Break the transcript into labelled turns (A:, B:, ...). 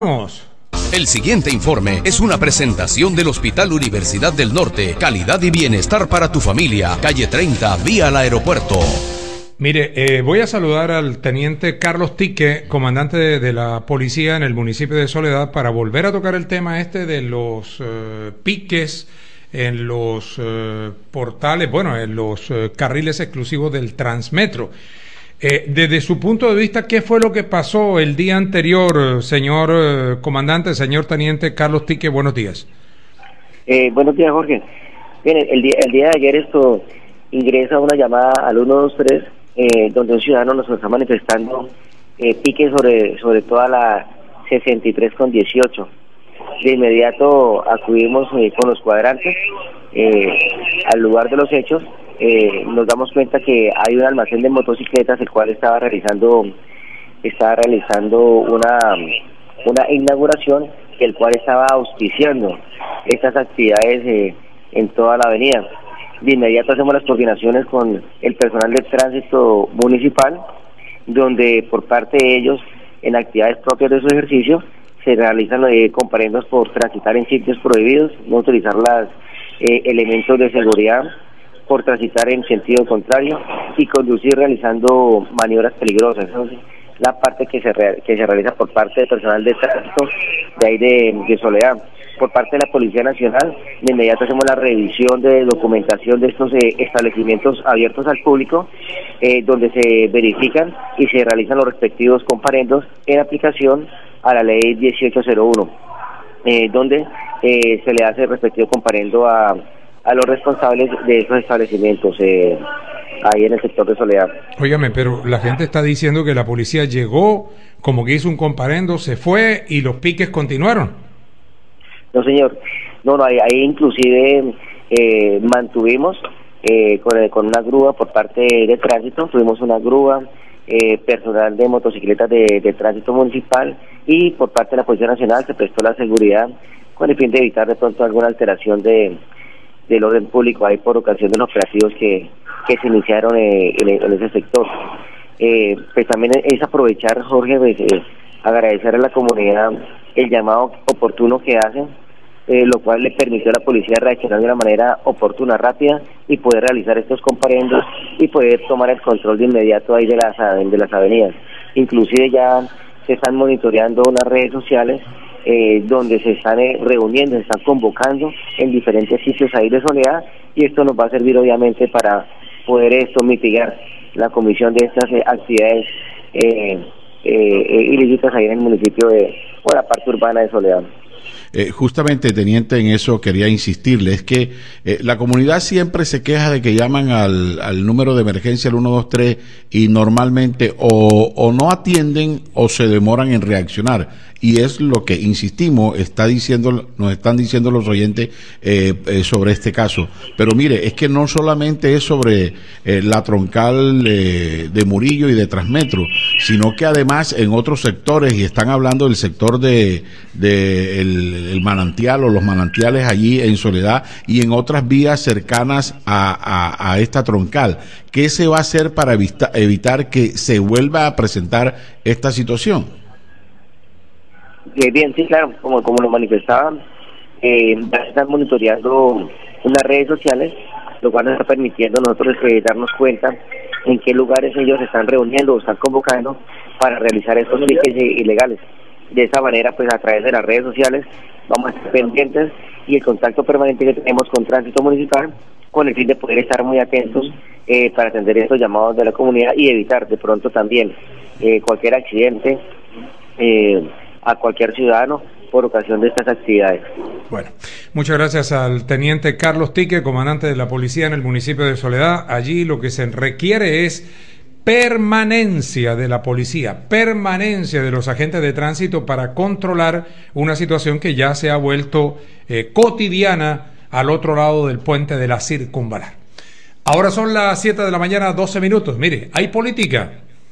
A: Vamos.
B: El siguiente informe es una presentación del Hospital Universidad del Norte. Calidad y bienestar para tu familia. Calle 30, vía al aeropuerto.
A: Mire, voy a saludar al teniente Carlos Tique, comandante de la policía en el municipio de Soledad, para volver a tocar el tema de los piques en los portales, bueno, en los carriles exclusivos del Transmetro. Desde su punto de vista, ¿qué fue lo que pasó el día anterior, señor comandante, señor teniente Carlos Tique? Buenos días.
C: Buenos días, Jorge. Bien, el día de ayer ingresa una llamada al 123, donde un ciudadano nos está manifestando piques sobre toda la 63 con 18. De inmediato acudimos con los cuadrantes al lugar de los hechos. Nos damos cuenta que hay un almacén de motocicletas el cual estaba realizando una inauguración, el cual estaba auspiciando estas actividades en toda la avenida. De inmediato hacemos las coordinaciones con el personal de tránsito municipal, donde por parte de ellos, en actividades propias de su ejercicio, se realizan comparendos por transitar en sitios prohibidos, no utilizar los elementos de seguridad, por transitar en sentido contrario y conducir realizando maniobras peligrosas. Esa es la parte que se realiza por parte del personal de tránsito de ahí de Soledad. Por parte de la Policía Nacional, de inmediato hacemos la revisión de documentación de estos establecimientos abiertos al público, donde se verifican y se realizan los respectivos comparendos en aplicación a la ley 1801, donde se le hace el respectivo comparendo a los responsables de esos establecimientos ahí en el sector de Soledad.
A: Óigame, pero la gente está diciendo que la policía llegó, como que hizo un comparendo, se fue y los piques continuaron.
C: No, señor. No, ahí inclusive mantuvimos con una grúa por parte de tránsito, tuvimos una grúa, personal de motocicletas de tránsito municipal, y por parte de la Policía Nacional se prestó la seguridad con el fin de evitar de pronto alguna alteración del orden público ahí por ocasión de los operativos que se iniciaron en ese sector. Pues también es aprovechar, Jorge, agradecer a la comunidad el llamado oportuno que hacen, lo cual le permitió a la policía reaccionar de una manera oportuna, rápida, y poder realizar estos comparendos y poder tomar el control de inmediato ahí de las avenidas. Inclusive ya se están monitoreando unas redes sociales donde se están reuniendo, se están convocando en diferentes sitios ahí de Soledad, y esto nos va a servir obviamente para poder mitigar la comisión de estas actividades ilícitas ahí en el municipio o la parte urbana de Soledad.
D: Justamente, teniente, en eso quería insistirle, es que la comunidad siempre se queja de que llaman al número de emergencia, al 123, y normalmente o no atienden o se demoran en reaccionar, y es lo que insistimos, nos están diciendo los oyentes sobre este caso. Pero mire, es que no solamente es sobre la troncal de Murillo y de Transmetro, sino que además en otros sectores, y están hablando del sector de el manantial o los manantiales allí en Soledad y en otras vías cercanas a esta troncal. ¿Qué se va a hacer para evitar que se vuelva a presentar esta situación?
C: Bien, sí, claro, como lo manifestaban, están monitoreando unas redes sociales, lo cual nos está permitiendo a nosotros darnos cuenta en qué lugares ellos se están reuniendo o están convocando para realizar estos piques ilegales. De esa manera, pues a través de las redes sociales vamos a estar pendientes, y el contacto permanente que tenemos con Tránsito Municipal, con el fin de poder estar muy atentos para atender estos llamados de la comunidad y evitar de pronto también cualquier accidente a cualquier ciudadano por ocasión de estas actividades.
A: Bueno, muchas gracias al teniente Carlos Tique, comandante de la policía en el municipio de Soledad. Allí lo que se requiere es permanencia de la policía, permanencia de los agentes de tránsito para controlar una situación que ya se ha vuelto cotidiana al otro lado del puente de la Circunvalar. Ahora son las 7 de la mañana, 12 minutos. Mire, hay política.